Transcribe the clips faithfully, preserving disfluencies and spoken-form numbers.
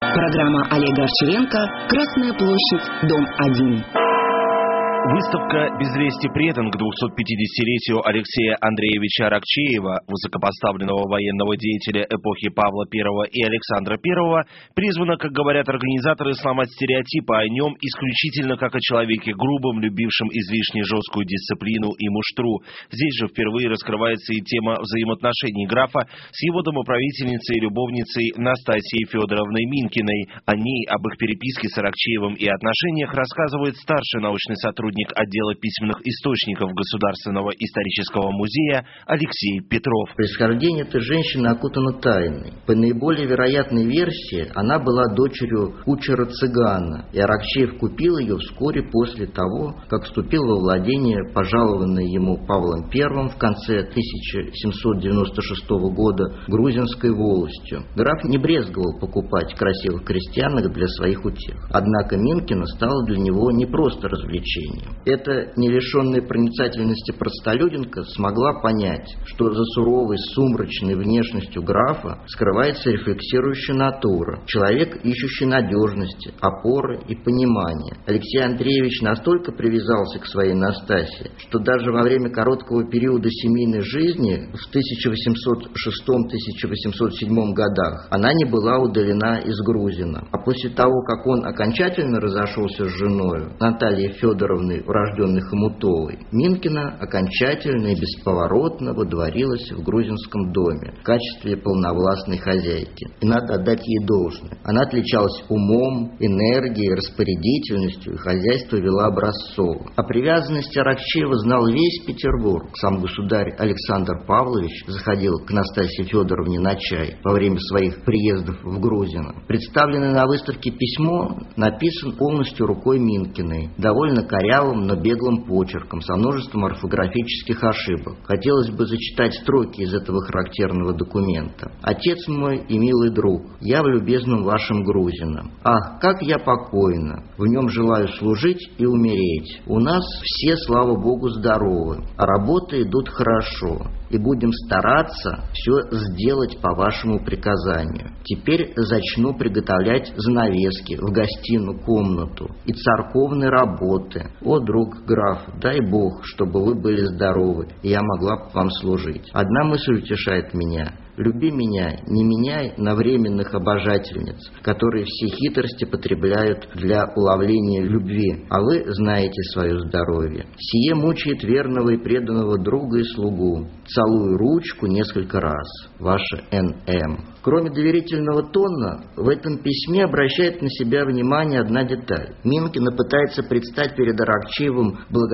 Программа Олега Арчевенко «Красная площадь, дом один». Выставка «Безвестий предан» к двухсотпятидесятилетию Алексея Андреевича Аракчеева, высокопоставленного военного деятеля эпохи Павла Первого и Александра Первого, призвана, как говорят организаторы, сломать стереотипы о нем исключительно как о человеке грубом, любившем излишне жесткую дисциплину и муштру. Здесь же впервые раскрывается и тема взаимоотношений графа с его домоправительницей и любовницей Настасьей Федоровной Минкиной. О ней, об их переписке с Аракчеевым и отношениях рассказывает старший научный сотрудник отдела письменных источников Государственного исторического музея Алексей Петров. Происхождение этой женщины окутано тайной. По наиболее вероятной версии, она была дочерью кучера-цыгана, и Аракчеев купил ее вскоре после того, как вступил во владение пожалованной ему Павлом Первым в конце тысяча семьсот девяносто шестого года Грузинской волостью. Граф не брезговал покупать красивых крестьянок для своих утех. Однако Минкина стала для него не просто развлечением. Эта не лишенная проницательности простолюдинка смогла понять, что за суровой сумрачной внешностью графа скрывается рефлексирующая натура, человек, ищущий надежности, опоры и понимания. Алексей Андреевич настолько привязался к своей Настасье, что даже во время короткого периода семейной жизни в тысяча восемьсот шестом — тысяча восемьсот седьмом годах она не была удалена из Грузина. А после того, как он окончательно разошелся с женой Натальей Федоровной, урожденной Хомутовой, Минкина окончательно и бесповоротно водворилась в грузинском доме в качестве полновластной хозяйки. И надо отдать ей должное. Она отличалась умом, энергией, распорядительностью, и хозяйство вела образцово. О привязанности Аракчеева знал весь Петербург. Сам государь Александр Павлович заходил к Настасье Федоровне на чай во время своих приездов в Грузино. Представленное на выставке письмо написано полностью рукой Минкиной, довольно коряво, но беглым почерком, со множеством орфографических ошибок. Хотелось бы зачитать строки из этого характерного документа. «Отец мой и милый друг, я в любезном вашем Грузино. Ах, как я покойна! В нем желаю служить и умереть. У нас все, слава Богу, здоровы, а работы идут хорошо, и будем стараться все сделать по вашему приказанию. Теперь зачну приготовлять занавески в гостиную комнату и церковные работы. О, друг граф, дай Бог, чтобы вы были здоровы, и я могла вам служить. Одна мысль утешает меня. Люби меня, не меняй на временных обожательниц, которые все хитрости потребляют для уловления любви, а вы знаете свое здоровье. Сие мучает верного и преданного друга и слугу. Целую ручку несколько раз. Ваша Н М Кроме доверительного тона, в этом письме обращает на себя внимание одна деталь. Минкина пытается предстать перед Аракчеевым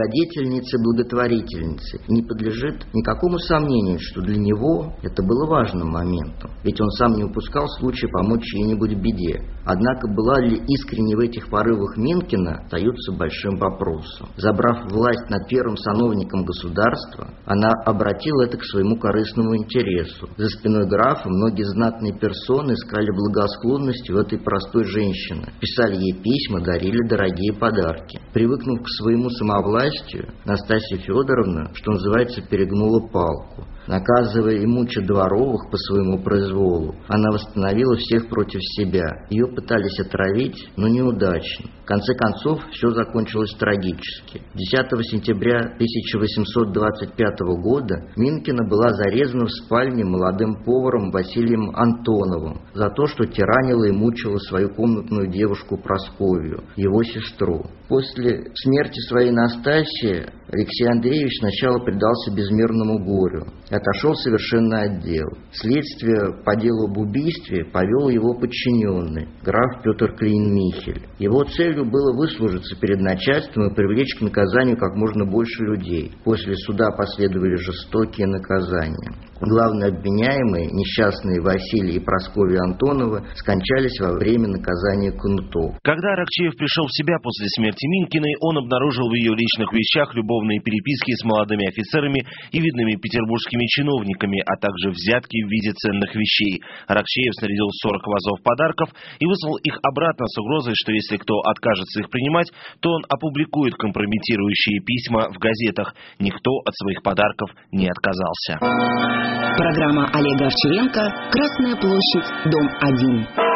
благодетельницей-благотворительницей. Не подлежит никакому сомнению, что для него это было важным моментом, ведь он сам не упускал случая помочь чьей-нибудь беде. Однако была ли искренне в этих порывах Минкина, остается большим вопросом. Забрав власть над первым сановником государства, она обратила это к своему корыстному интересу. За спиной графа многие знатные персоны искали благосклонности в этой простой женщине, писали ей письма, дарили дорогие подарки. Привыкнув к своему самовластию, Настасья Федоровна, что называется, перегнула палку. Наказывая и муча дворовых по своему произволу, она восстановила всех против себя. Ее пытались отравить, но неудачно. В конце концов, все закончилось трагически. десятого сентября тысяча восемьсот двадцать пятого года Минкина была зарезана в спальне молодым поваром Василием Антоновым за то, что тиранила и мучила свою комнатную девушку Прасковью, его сестру. После смерти своей Настасьи Алексей Андреевич сначала предался безмерному горю и отошел совершенно от дел. Следствие по делу об убийстве повел его подчиненный, граф Петр Клейн-Михель. Его целью было выслужиться перед начальством и привлечь к наказанию как можно больше людей. После суда последовали жестокие наказания. Главные обвиняемые, несчастные Василий и Прасковья Антоновы, скончались во время наказания кнутов. Когда Аракчеев пришел в себя после смерти Минкиной, он обнаружил в ее личных вещах любовные переписки с молодыми офицерами и видными петербургскими чиновниками, а также взятки в виде ценных вещей. Аракчеев снарядил сорок вазов подарков и выслал их обратно с угрозой, что если кто откажется их принимать, то он опубликует компрометирующие письма в газетах. Никто от своих подарков не отказался. Программа Олега Арчевенко «Красная площадь, дом один».